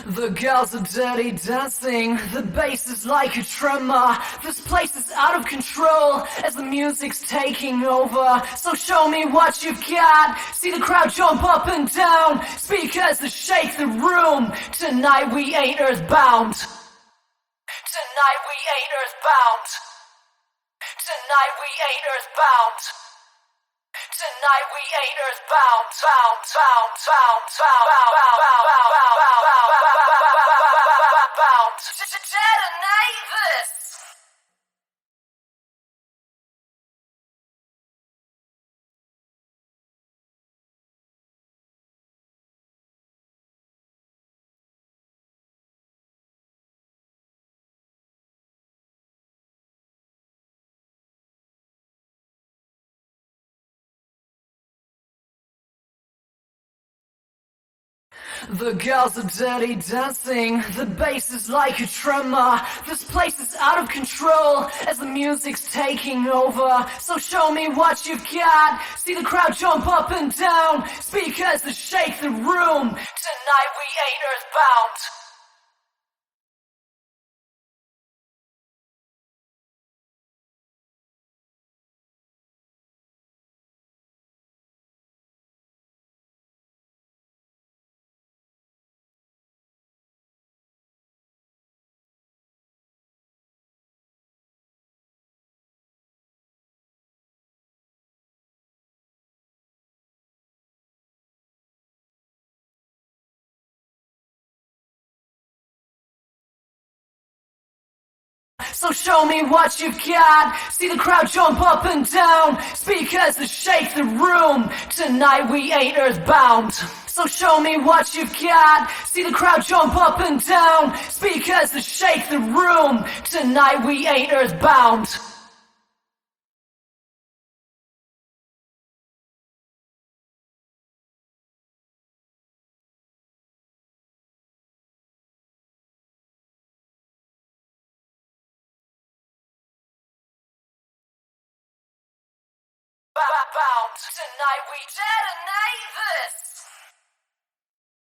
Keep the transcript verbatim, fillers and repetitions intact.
The girls are dirty dancing, the bass is like a tremor. This place is out of control as the music's taking over. So show me what you've got, see the crowd jump up and down, speakers that shake the room. Tonight we ain't earthbound. Tonight we ain't earthbound. Tonight we ain't earthbound. Tonight we ain't earthbound, bound, bound, bound, bound, bound, bound, bound, bound, bound, bound. Detonate this. The girls are dirty dancing, the bass is like a tremor. This place is out of control as the music's taking over. So show me what you've got, see the crowd jump up and down, speakers that shake the room. Tonight we ain't earthbound. So show me what you've got, see the crowd jump up and down, speakers that shake the room. Tonight we ain't earthbound. So show me what you've got, see the crowd jump up and down, speakers that shake the room. Tonight we ain't earthbound. Bound. Tonight we detonate this.